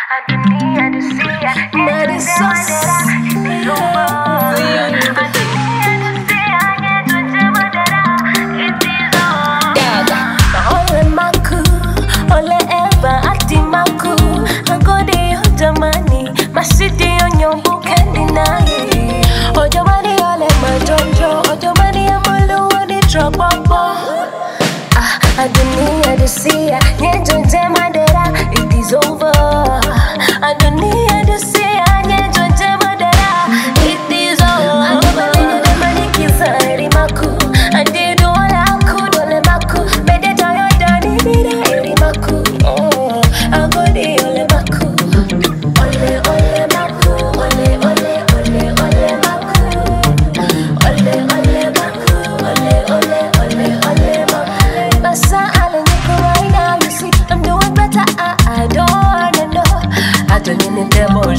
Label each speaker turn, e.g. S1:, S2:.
S1: It is over. I don't need to see. It is over. I don't believe the money kills Maku. I did all I could, all Maku. Made it all I done, Maku. Oh, I got the ole Maku. Ole Maku, ole Maku. Ole Maku, ole Maku. Basa ala niko right now, you see, I'm doing better. I don't wanna know. I don't need the